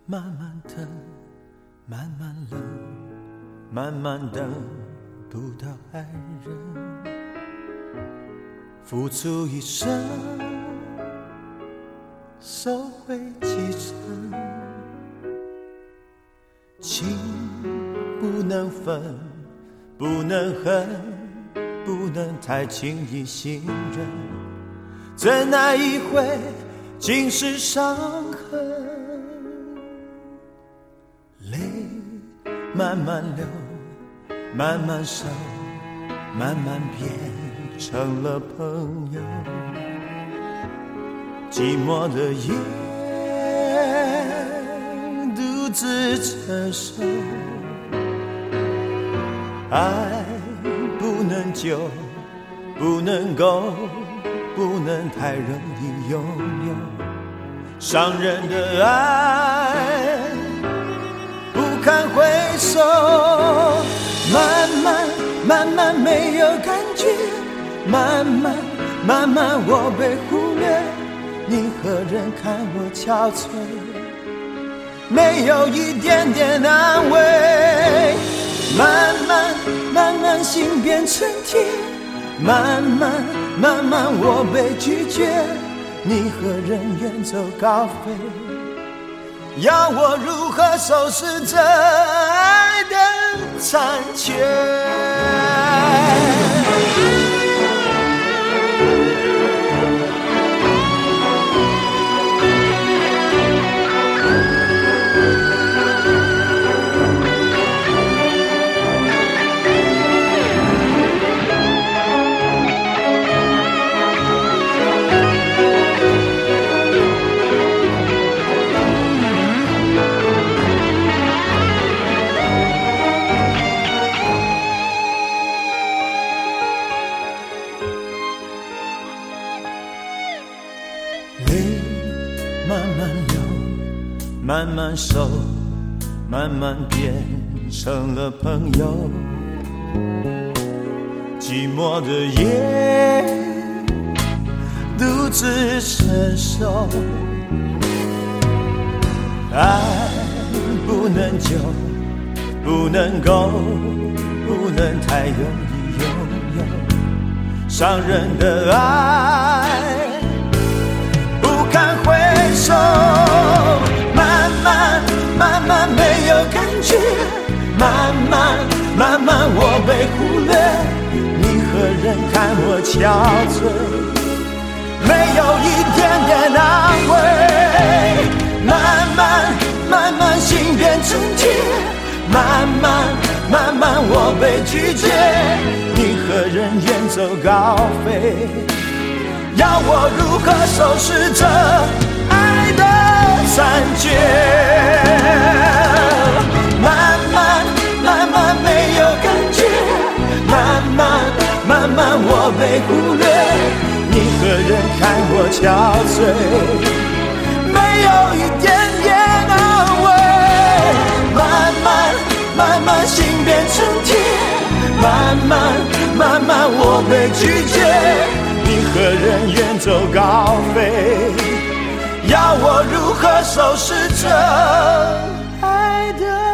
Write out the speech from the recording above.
慢慢等，慢慢冷，慢慢等不到爱人，付出一生，收回几成，情不能分，不能恨，不能太轻易信任，怎奈一回尽是伤痕，泪慢慢流，慢慢收，慢慢变成了朋友，寂寞的夜独自承受，爱不能久，不能够，不能太容易拥有，伤人的爱不堪回首，慢慢慢慢没有感觉，慢慢慢慢我被忽略，你何人看我憔悴，没有一点点安慰，慢慢慢慢心变成铁，慢慢慢慢我被拒绝，你何人远走高飞，要我如何收拾这爱的残缺，慢慢流，慢慢收，慢慢变成了朋友，寂寞的夜独自承受，爱不能久，不能够，不能太容易拥有，伤人的爱回首，慢慢慢慢没有感觉，慢慢慢慢我被忽略，你何人看我憔悴，没有一点点安慰，慢慢慢慢心变成铁，慢慢慢慢我被拒绝，你何人远走高飞，要我如何收拾这爱的残缺，慢慢慢慢没有感觉，慢慢慢慢我被忽略，你何人看我憔悴，没有一点点安慰，慢慢慢慢心变成铁，慢慢慢慢我被拒绝，你何人远走高飞，要我如何收拾这爱的